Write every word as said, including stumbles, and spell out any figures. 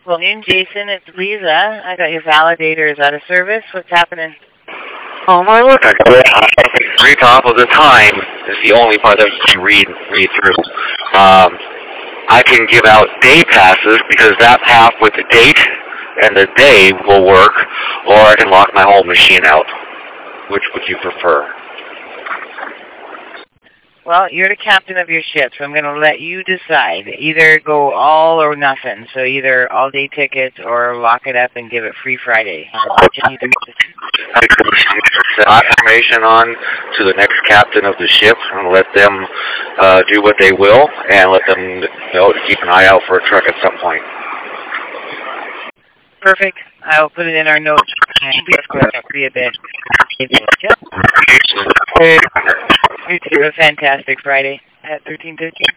Afternoon, Jason. It's Lisa. I got your validators out of service. What's happening? Oh my look, I got it. Three top of the time is the only part that you can read read through. Um, I can give out day passes because that half with the date and the day will work, or I can lock my whole machine out. Which would you prefer? Well, you're the captain of your ship, so I'm going to let you decide. Either go all or nothing. So either all-day tickets or lock it up and give it free Friday. What you need to set information on to the next captain of the ship and let them uh, do what they will, and let them know to keep an eye out for a truck at some point. Perfect. I'll put it in our notes. Be a bit. You do a fantastic Friday at thirteen fifteen.